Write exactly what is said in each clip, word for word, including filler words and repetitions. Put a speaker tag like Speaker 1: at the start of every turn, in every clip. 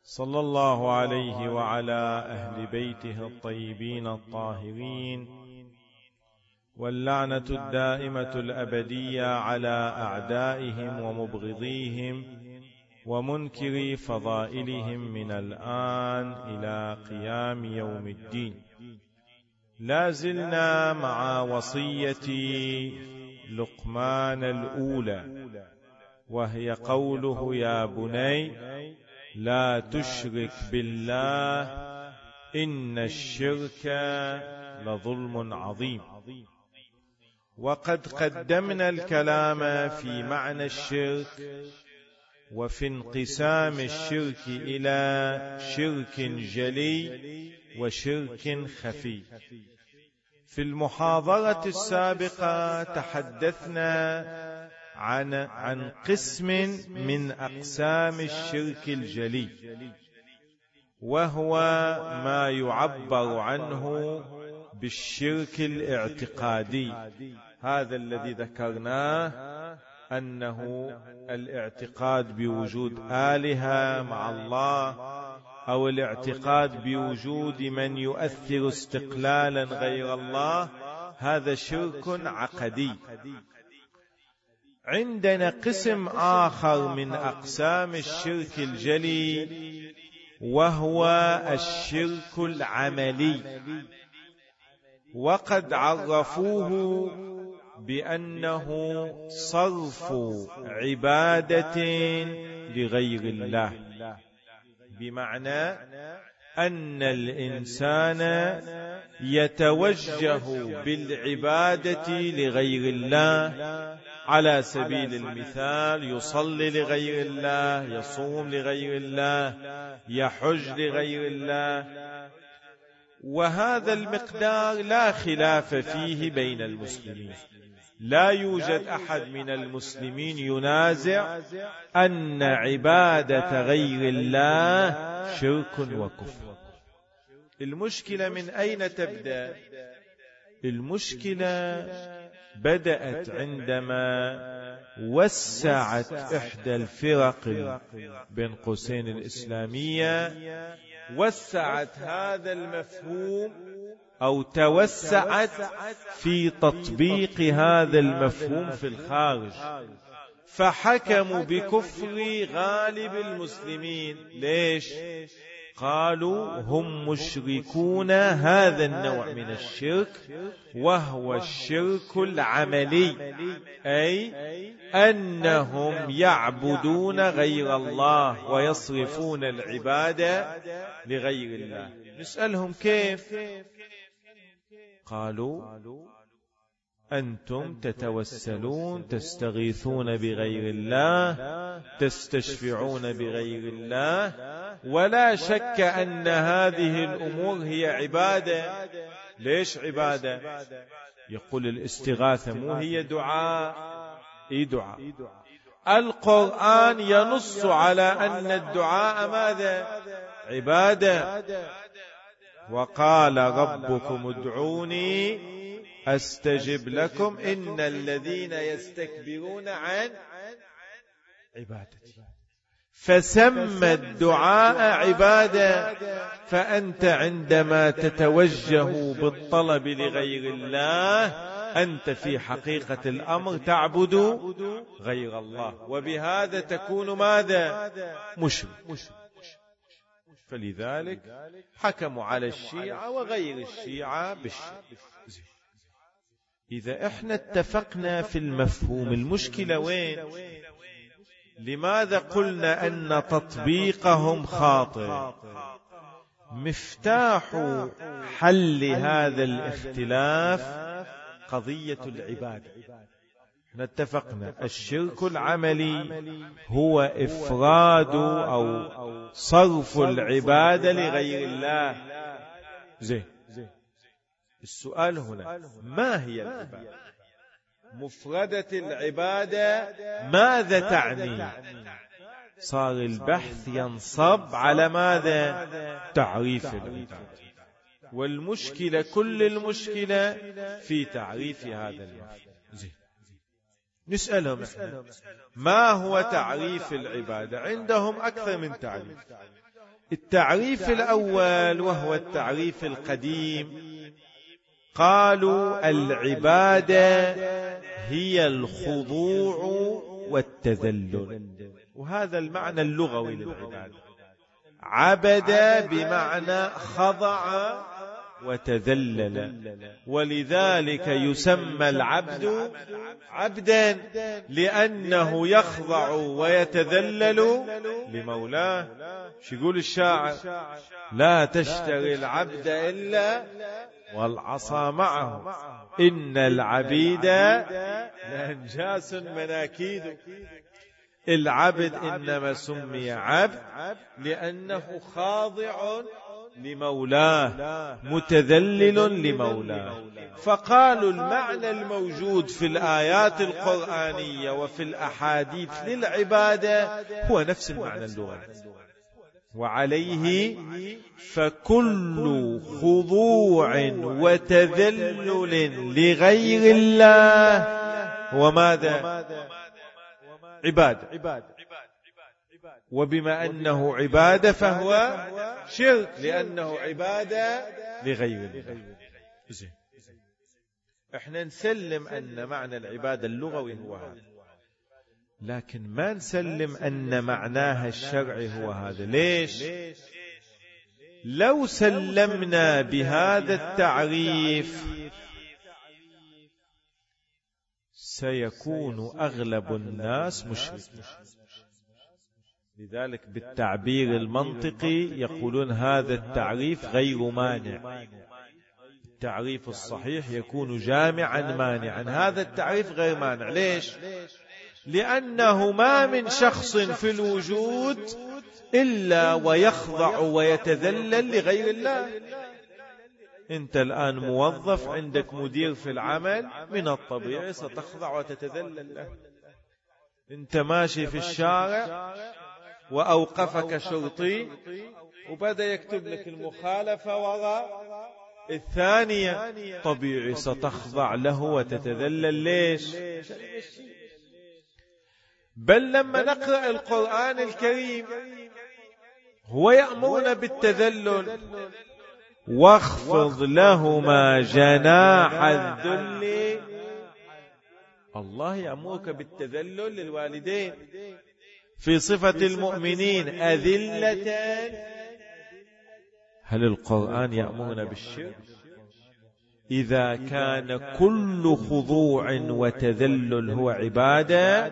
Speaker 1: صلى الله عليه وعلى أهل بيته الطيبين الطاهرين، واللعنة الدائمة الأبدية على أعدائهم ومبغضيهم ومنكري فضائلهم من الآن إلى قيام يوم الدين. لا زلنا مع وصية لقمان الأولى، وهي قوله: يا بني لا تشرك بالله إن الشرك لظلم عظيم. وقد قدمنا الكلام في معنى الشرك وفي انقسام الشرك إلى شرك جلي وشرك خفي. في المحاضرة السابقة تحدثنا عن عن قسم من أقسام الشرك الجلي، وهو ما يعبر عنه بالشرك الاعتقادي. هذا الذي ذكرناه أنه الاعتقاد بوجود آلهة مع الله، أو الاعتقاد بوجود من يؤثر استقلالا غير الله، هذا شرك عقدي. عندنا قسم آخر من أقسام الشرك الجلي، وهو الشرك العملي، وقد عرفوه بأنه صرف عبادة لغير الله، بمعنى أن الإنسان يتوجه بالعبادة لغير الله. على سبيل المثال يصلي لغير الله، يصوم لغير الله، يحج لغير الله، وهذا المقدار لا خلاف فيه بين المسلمين. لا يوجد أحد من المسلمين ينازع أن عبادة غير الله شرك وكفر. المشكلة من أين تبدأ؟ المشكلة بدأت عندما وسعت إحدى الفرق بين قوسين الإسلامية، وسعت هذا المفهوم أو توسعت في تطبيق هذا المفهوم في الخارج، فحكموا بكفر غالب المسلمين. ليش؟ قالوا هم مشركون هذا النوع من الشرك، وهو الشرك العملي، أي أنهم يعبدون غير الله ويصرفون العبادة لغير الله. نسألهم كيف؟ قالوا أنتم تتوسلون، تستغيثون بغير الله، تستشفعون بغير الله، ولا شك أن هذه الأمور هي عبادة. ليش عبادة؟ يقول الاستغاثة مو هي دعاء؟ إيه دعاء؟ القرآن ينص على أن الدعاء ماذا؟ عبادة. وقال ربكم ادعوني أستجب لكم إن الذين يستكبرون عن عبادتي. فسمى الدعاء عبادة. فأنت عندما تتوجه بالطلب لغير الله، أنت في حقيقة الأمر تعبد غير الله، وبهذا تكون ماذا؟ مشرك. فلذلك حكموا على الشيعة وغير الشيعة بالشرك. إذا إحنا اتفقنا في المفهوم، المشكلة وين؟ لماذا قلنا أن تطبيقهم خاطئ؟ مفتاح حل هذا الاختلاف قضية العبادة. احنا اتفقنا الشرك العملي هو إفراد أو صرف العبادة لغير الله. زين، السؤال هنا ما هي العبادة؟ مفردة العبادة ماذا تعني؟ صار البحث ينصب على ماذا؟ تعريف العبادة. والمشكلة كل المشكلة في تعريف هذا المفهوم. نسألهم ما هو تعريف العبادة؟ عندهم أكثر من تعريف. التعريف الأول وهو التعريف القديم، قالوا العبادة هي الخضوع والتذلل، وهذا المعنى اللغوي للعبادة. عبد بمعنى خضع وتذلل، ولذلك يسمى العبد عبدا لأنه يخضع ويتذلل لمولاه. شو يقول الشاعر؟ لا تشتري العبد إلا والعصا معه، إن العبيد لأنجاس مناكيد. العبد إنما سمي عبد لأنه خاضع لمولاه متذلل لمولاه. فقالوا المعنى الموجود في الآيات القرآنية وفي الأحاديث للعبادة هو نفس المعنى اللغوي. وعليه فكل خضوع وتذلل لغير الله وماذا؟ عبادة. وبما أنه عبادة فهو شرك لأنه عبادة لغير الله. احنا نسلم أن معنى العبادة اللغوي هو هذا، لكن ما نسلم أن معناها الشرعي هو هذا. ليش؟ لو سلمنا بهذا التعريف سيكون أغلب الناس مشرك. لذلك بالتعبير المنطقي يقولون هذا التعريف غير مانع. التعريف الصحيح يكون جامعا مانعا، هذا التعريف غير مانع. ليش؟ لأنه ما من شخص في الوجود إلا ويخضع ويتذلل لغير الله. أنت الآن موظف، عندك مدير في العمل، من الطبيعي ستخضع وتتذلل له. أنت ماشي في الشارع وأوقفك شرطي وبدأ يكتب لك المخالفة وراء الثانية، طبيعي ستخضع له وتتذلل. ليش؟ بل لما نقرأ القرآن الكريم هو يأمرنا بالتذلل، واخفض لهما جناح الذل. الله يأمرك بالتذلل للوالدين في صفة المؤمنين أذلة. هل القرآن يأمرنا بالشرك؟ إذا كان كل خضوع وتذلل هو عبادة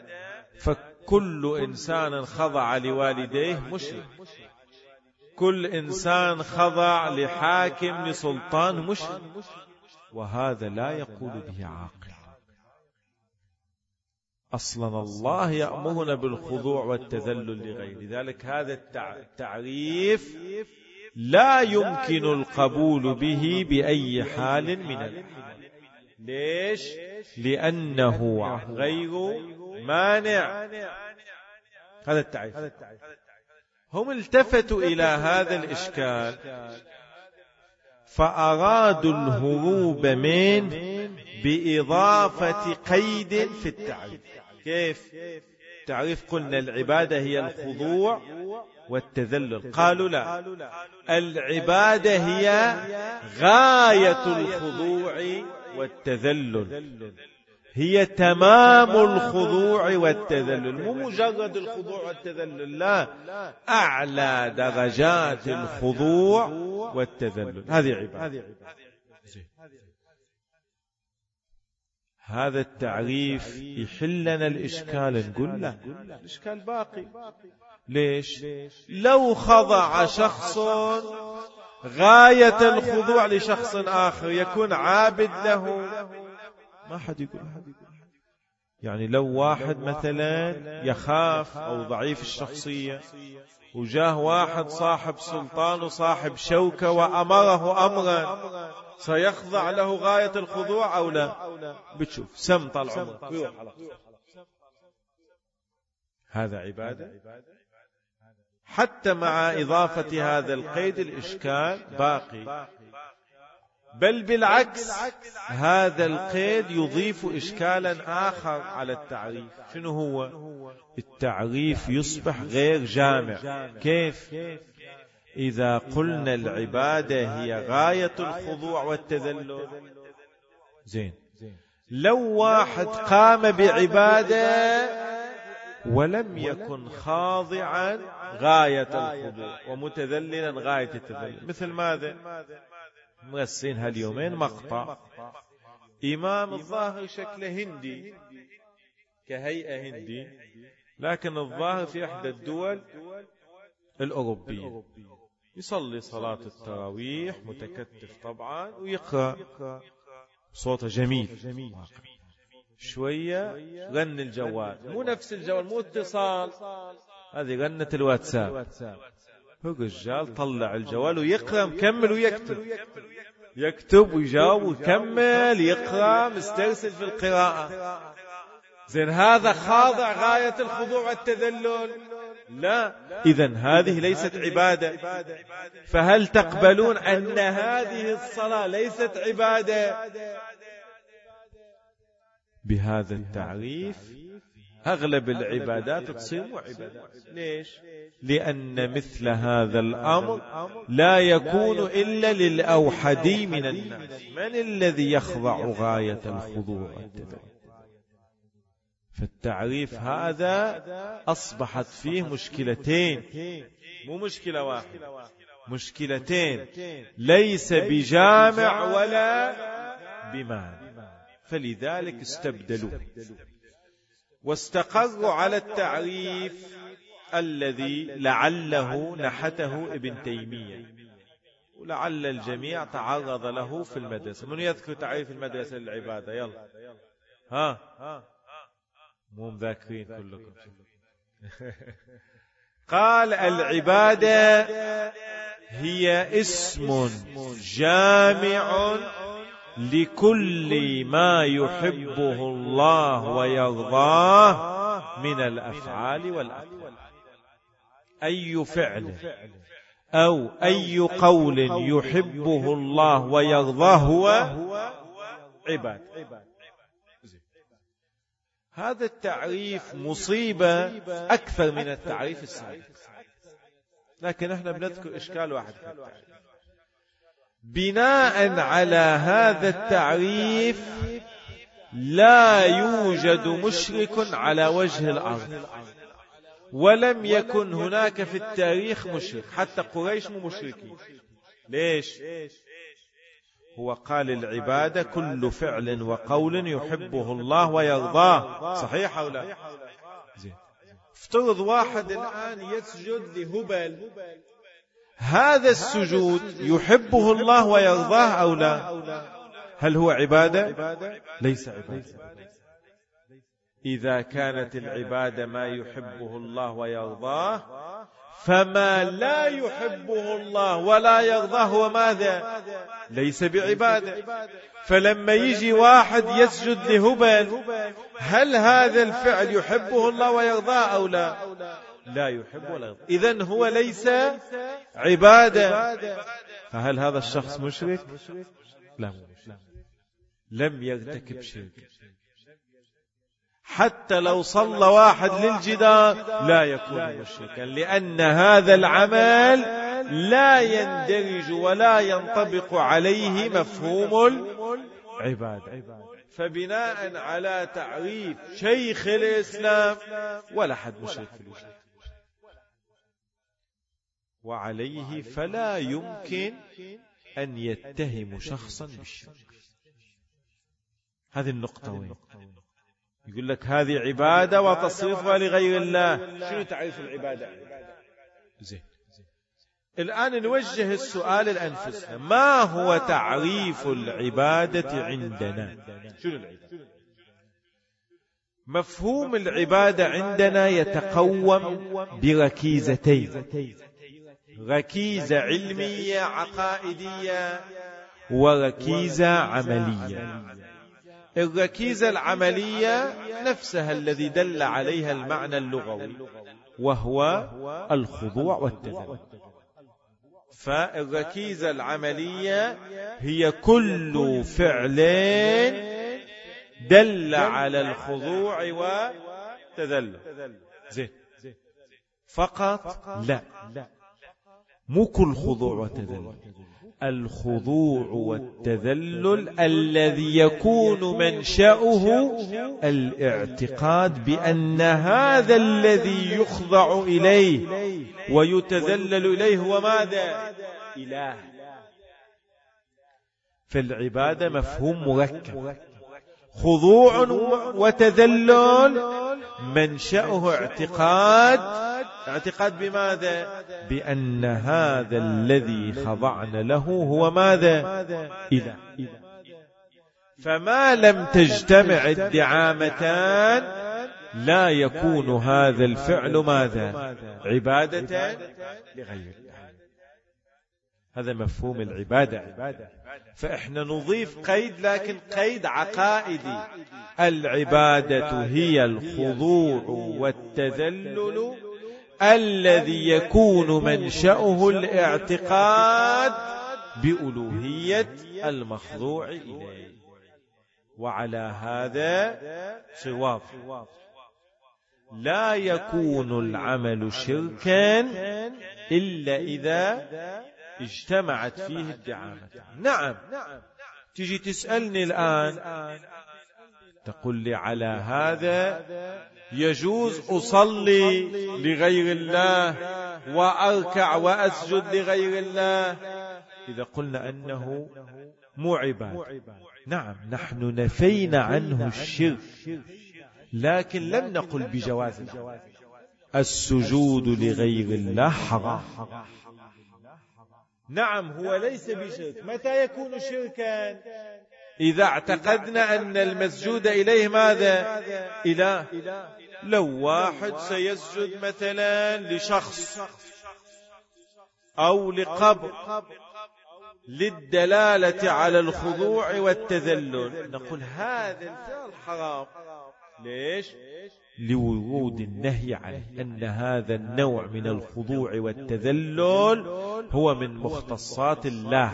Speaker 1: فكل إنسان خضع لوالديه مشرك، كل إنسان خضع لحاكم لسلطان مشرك، وهذا لا يقول به عاقل. أصلا الله يأمرنا بالخضوع والتذلل لغيره. لذلك هذا التعريف لا يمكن القبول به بأي حال من الأحوال. ليش؟ لأنه غير مانع. هذا التعريف. هم التفتوا إلى هذا الإشكال فأرادوا الهروب منه بإضافة قيد في التعريف. كيف؟ التعريف قلنا العبادة هي الخضوع والتذلل، قالوا لا، العبادة هي غاية الخضوع والتذلل، هي تمام الخضوع والتذلل، مو مجرد الخضوع والتذلل، لا، أعلى درجات الخضوع والتذلل، هذه عبادة. هذا التعريف يحلنا الإشكال. نقول لا، الإشكال باقي. ليش؟ لو خضع شخص غاية الخضوع لشخص آخر يكون عابد له، ما حد يقول. يعني لو واحد مثلا يخاف أو ضعيف الشخصية وجاه واحد صاحب سلطان وصاحب شوكة وأمره أمرا، سيخضع له غاية الخضوع أو لا؟ بتشوف سم طال عمره. هذا عبادة. حتى مع إضافة هذا القيد الإشكال باقي، بل بالعكس هذا القيد يضيف إشكالا آخر على التعريف. شنو هو؟ التعريف يصبح غير جامع. كيف؟ إذا قلنا العبادة هي غاية الخضوع والتذلل، زين، لو واحد قام بعبادة ولم يكن خاضعا غاية الخضوع ومتذللا غاية التذلل، مثل ماذا؟ مرسين هاليومين مقطع إمام الظاهر شكله هندي، كهيئة هندي، لكن الظاهر في إحدى الدول الأوروبية، يصلي صلاة التراويح متكتف طبعا ويقرأ صوته جميل، شوية غن الجوال، مو نفس الجوال، مو اتصال، هذه غنة الواتساب، هو الرجال طلع الجوال ويقرأ مكمل ويكتب، يكتب ويجاوب ويكمل يقرأ مسترسل في القراءة. زين، هذا خاضع غاية الخضوع والتذلل؟ لا. إذن هذه ليست عبادة. فهل تقبلون أن هذه الصلاة ليست عبادة؟ بهذا التعريف أغلب العبادات تصير عبادات. ليش؟ لأن مثل هذا الأمر لا يكون إلا للأوحدي من الناس. من الذي يخضع غاية الخضوع والتذلل؟ فالتعريف هذا أصبحت فيه مشكلتين، مو مشكلة واحدة، مشكلتين، ليس بجامع ولا بمانع، فلذلك استبدلوا واستقروا على التعريف الذي لعله نحته ابن تيمية، ولعل الجميع تعرض له في المدرسة. من يذكر تعريف المدرسة للعبادة؟ يلا، ها، مو مذاكرين كلكم. قال العبادة هي اسم جامع لكل ما يحبه الله ويرضاه من الأفعال والأقوال. أي فعل أو أي قول يحبه الله ويرضاه هو عبادة. هذا التعريف مصيبة أكثر من التعريف السابق، لكن احنا بنذكر إشكال واحد في التعريف. بناء على هذا التعريف لا يوجد مشرك على وجه الأرض، ولم يكن هناك في التاريخ مشرك، حتى قريش مو مشركين. ليش؟ هو قال العبادة كل فعل وقول يحبه الله ويرضاه، صحيح أو لا؟ زين، افترض واحد الآن يسجد لهبل، هذا السجود يحبه الله ويرضاه أو لا؟ هل هو عبادة؟ ليس عبادة. إذا كانت العبادة ما يحبه الله ويرضاه، فما لا يحبه الله ولا يرضاه هو ماذا؟ ليس بعبادة. فلما يجي واحد يسجد لهبل، هل هذا الفعل يحبه الله ويرضاه أو لا؟ لا يحب ولا يرضى، إذن هو ليس عبادة. فهل هذا الشخص مشرك؟ لا، لم يرتكب شرك. حتى لو صلى واحد للجدار لا يكون مشركا، لأن هذا العمل لا يندرج ولا ينطبق عليه مفهوم العبادة. فبناء على تعريف شيخ الإسلام ولا حد مشرك في الوجود، وعليه فلا يمكن أن يتهم شخصا بالشرك. هذه النقطة وين؟ يقول لك هذه عبادة وتصرفها لغير الله. شنو تعريف العبادة؟ زين، الآن نوجه السؤال لأنفسنا، ما هو تعريف العبادة عندنا؟ شنو العبادة؟ مفهوم العبادة عندنا يتقوم بركيزتين: ركيزة علمية عقائدية وركيزة عملية. الركيزة العملية نفسها الذي دل عليها المعنى اللغوي، وهو الخضوع والتذلل. فالركيزة العملية هي كل فعل دل على الخضوع والتذلل. زين، فقط لا، مو كل خضوع وتذلل. الخضوع والتذلل الذي يكون منشأه الاعتقاد بأن هذا الذي يخضع إليه ويتذلل إليه هو ماذا؟ إله. فالعبادة مفهوم مركب، خضوع وتذلل منشأه اعتقاد، اعتقاد بماذا؟ بأن هذا الذي خضعنا له هو ماذا؟ إله. فما لم تجتمع الدعامتان لا يكون هذا الفعل ماذا؟ عبادة لغير الله. هذا مفهوم العبادة. فإحنا نضيف قيد، لكن قيد عقائدي. العبادة هي الخضوع والتذلل الذي يكون منشأه الاعتقاد بألوهية المخضوع إليه. وعلى هذا صواب لا يكون العمل شركا إلا إذا اجتمعت فيه الدعامة. نعم، تجي تسألني الآن تقول لي على هذا يجوز أصلي لغير الله وأركع وأسجد لغير الله إذا قلنا أنه مو عبادة. نعم، نحن نفينا عنه الشرك، لكن لم نقل بجواز السجود لغير الله حرام. نعم، هو ليس بشرك. متى يكون شركا؟ إذا اعتقدنا أن المسجود إليه ماذا؟ إله. لو واحد سيسجد مثلا لشخص أو لقبر للدلالة على الخضوع والتذلل، نقول هذا الفعل حرام. ليش؟ لورود النهي عنه، أن هذا النوع من الخضوع والتذلل هو من مختصات الله.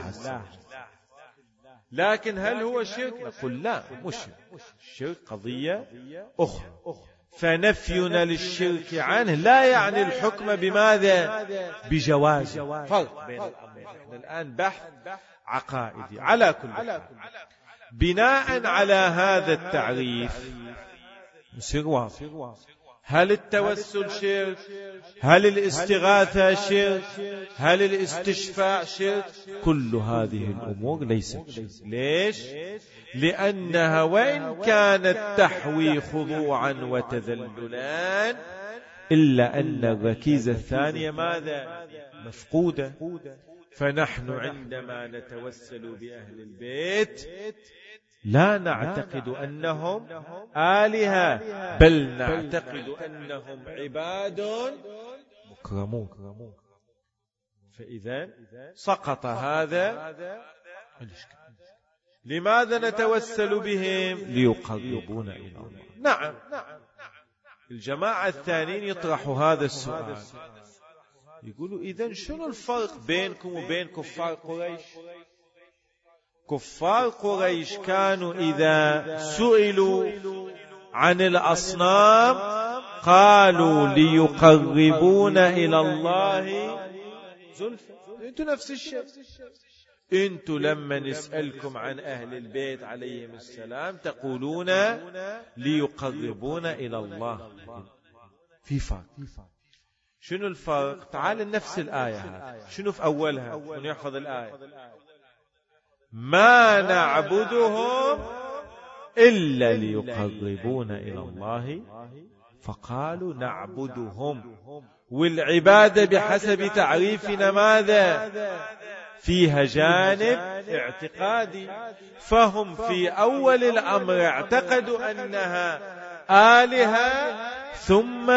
Speaker 1: لكن هل هو شرك؟ نقول لا، مش الشرك قضية أخرى. فنفينا للشرك عنه لا يعني الحكم بماذا؟ بجواز. فرق بين الأمرين. احنا الآن بحث عقائدي. على كل حال، بناء على هذا التعريف نصير واضح. هل التوسل شرك؟ هل الاستغاثة شرك؟ هل الاستشفاع شرك؟ كل هذه الأمور ليست شرك. ليش؟ لأنها وإن كانت تحوي خضوعا وتذللا إلا أن الركيزة الثانية ماذا؟ مفقودة. فنحن عندما نتوسل بأهل البيت لا نعتقد أنهم آلهة، بل نعتقد أنهم عباد مكرمون. فإذا سقط هذا الإشكال. لماذا نتوسل بهم؟ ليقربون إلى الله. نعم، الجماعة الثانيين يطرحوا هذا السؤال، يقولوا إذن شنو الفرق بينكم وبين كفار قريش؟ كفار قريش كانوا إذا سئلوا عن الأصنام قالوا ليقربونا إلى الله زلفى. أنتوا نفس الشيء. أنتوا لما نسألكم عن أهل البيت عليهم السلام تقولون ليقربونا إلى الله. في فرق. شنو الفرق؟ تعال نفس الآية. شنو في أولها؟ من يحفظ الآية؟ ما نعبدهم إلا ليقربونا إلى الله، فقالوا نعبدهم. والعبادة بحسب تعريفنا ماذا؟ فيها جانب اعتقادي. فهم في أول الأمر اعتقدوا أنها آلهة ثم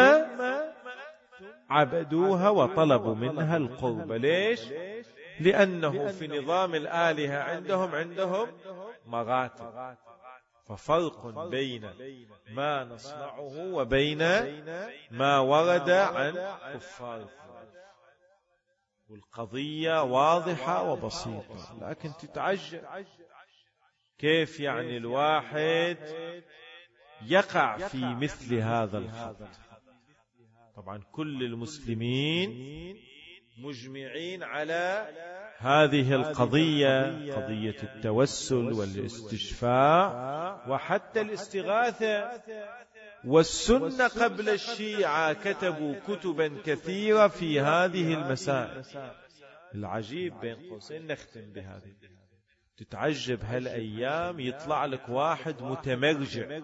Speaker 1: عبدوها وطلبوا منها القرب. ليش؟ لأنه في نظام الآلهة عندهم عندهم مراتب. ففرق بين ما نصنعه وبين ما ورد عن كفار. والقضية واضحة وبسيطة، لكن تتعجب كيف يعني الواحد يقع في مثل هذا الخط. طبعا كل المسلمين مجمعين على هذه القضية، قضية التوسل والاستشفاع وحتى الاستغاثة. والسنة قبل الشيعة كتبوا كتبا كثيرة في هذه المسائل. العجيب بين قوسين نختم بهذه، تتعجب هالأيام يطلع لك واحد متمرجع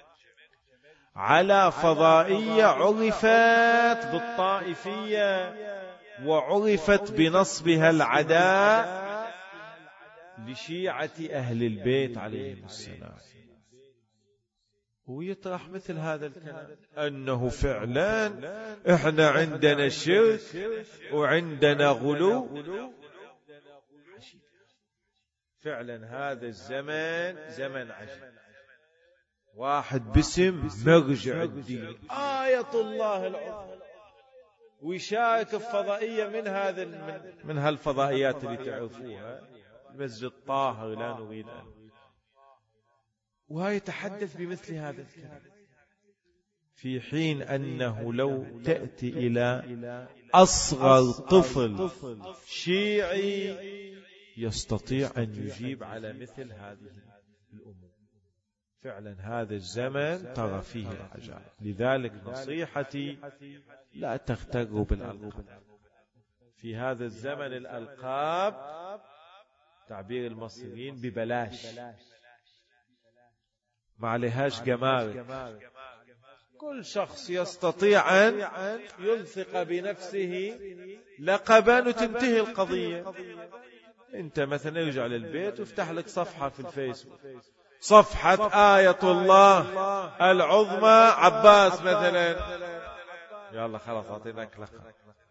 Speaker 1: على فضائية عرفت بالطائفية وعرفت بنصبها العداء لشيعة أهل البيت عليهم السلام، ويطرح مثل هذا الكلام أنه فعلا إحنا عندنا شرك وعندنا غلو. فعلا هذا الزمن زمن عجيب. واحد باسم مرجع الدين آية الله العظمى ويشارك في فضائية من هذا من, من هالفضائيات اللي تعرفوها، مسجد طاهر لا نريد أن، وهي يتحدث بمثل هذا الكلام، في حين أنه لو تأتي إلى أصغر طفل شيعي يستطيع أن يجيب على مثل هذه الأمور. فعلا هذا الزمن ترى فيه العجائب. لذلك نصيحتي لا تغتروا بالألقاب. في هذا الزمن الألقاب تعبير المصريين ببلاش، ما عليهاش جمارك. كل شخص يستطيع أن يلصق بنفسه لقبا وتنتهي القضية. انت مثلا ارجع للبيت وافتح لك صفحة في الفيسبوك، صفحة آية الله العظمى عباس مثلا، يلا خلاص اعطيناك لقب،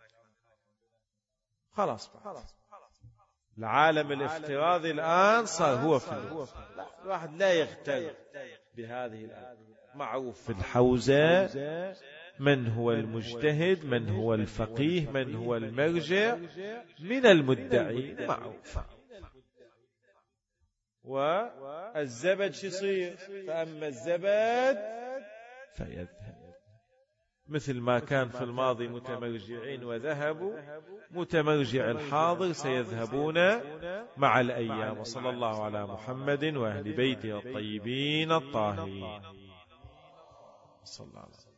Speaker 1: خلاص العالم الافتراضي الآن صار هو في لا. الواحد لا يغتر بهذه الآية. معروف في الحوزة من هو المجتهد، من هو الفقيه، من هو المرجع من المدعي، معروف. والزبد شو يصير؟ فأما الزبد فيذهب، مثل ما كان في الماضي متمرجعين وذهبوا، متمرجع الحاضر سيذهبون مع الأيام. وصلى الله على محمد وأهل بيته الطيبين الطاهرين. صلى الله عليه وسلم.